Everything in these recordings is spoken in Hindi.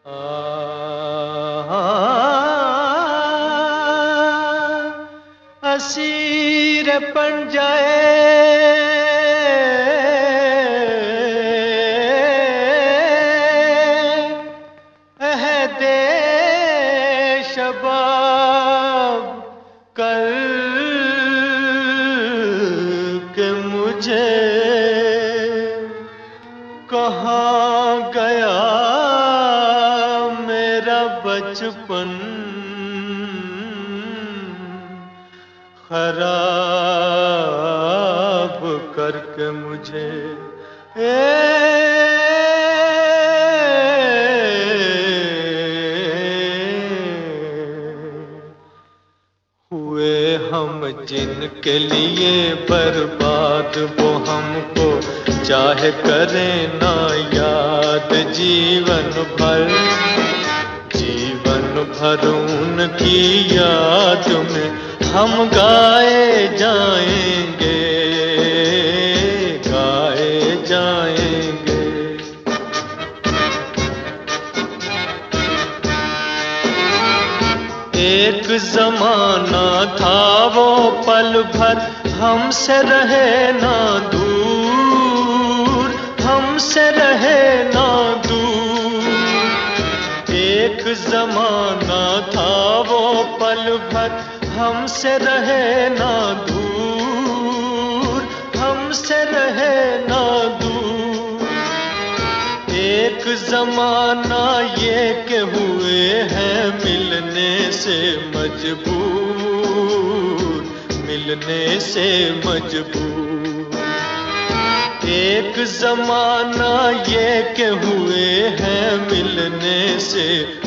असीर बन जाए अहदे शबाब कर के मुझे कहाँ गया मेरा बचपन खराब करके मुझे हुए हम जिनके लिए बर्बाद वो हमको चाहे करें ना याद जीवन भर उनकी याद में हम गाए जाएंगे गाए जाएंगे। एक जमाना था वो पल भर हमसे रहे ना दूर, हमसे रहे ना दूर। एक जमाना था वो पल भर हमसे रहे ना दूर, हमसे रहे ना दूर। एक जमाना ये के हुए हैं मिलने से मजबूर, मिलने से मजबूर। एक जमाना ये के हुए हैं मिलने से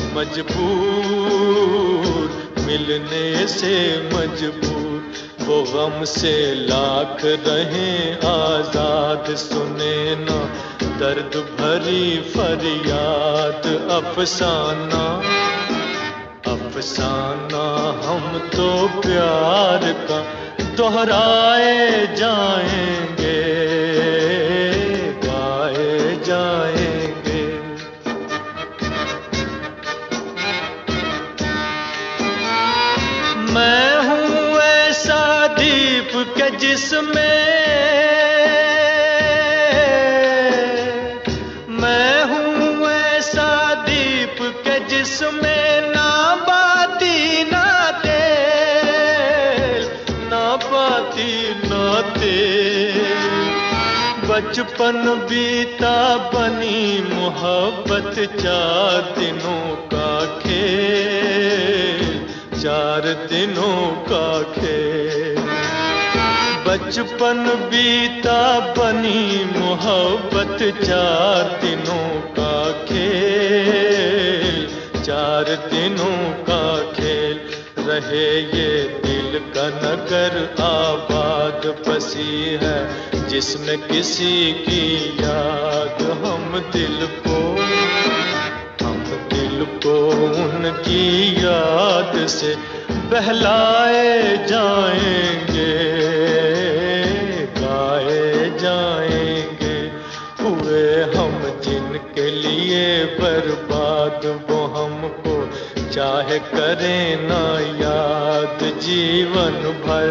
मजबूर, मिलने से मजबूर। वो गम से लाख रहें आजाद सुने ना दर्द भरी फरियाद। अफसाना अफसाना हम तो प्यार का दोहराए जाएंगे गाए जाएंगे। मैं हूँ ऐसा दीप के जिसमें, मैं हूँ ऐसा दीप के जिसमें ना बाती ना तेल, ना बाती ना तेल। बचपन बीता बनी मोहब्बत चार दिनों का खेल, चार दिनों का खेल। बचपन बीता बनी मोहब्बत चार दिनों का खेल, चार दिनों का खेल। रहे ये दिल का नगर आबाद बसी है जिसमें किसी की याद। हम दिल को उनकी याद से बहलाए जाएंगे गाए जाएंगे। हुए हम जिनके लिए बर्बाद वो हमको चाहे करें ना याद जीवन भर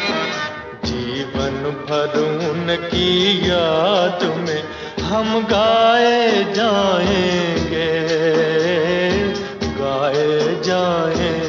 उनकी याद में हम गाए जाएंगे गाए जाएंगे।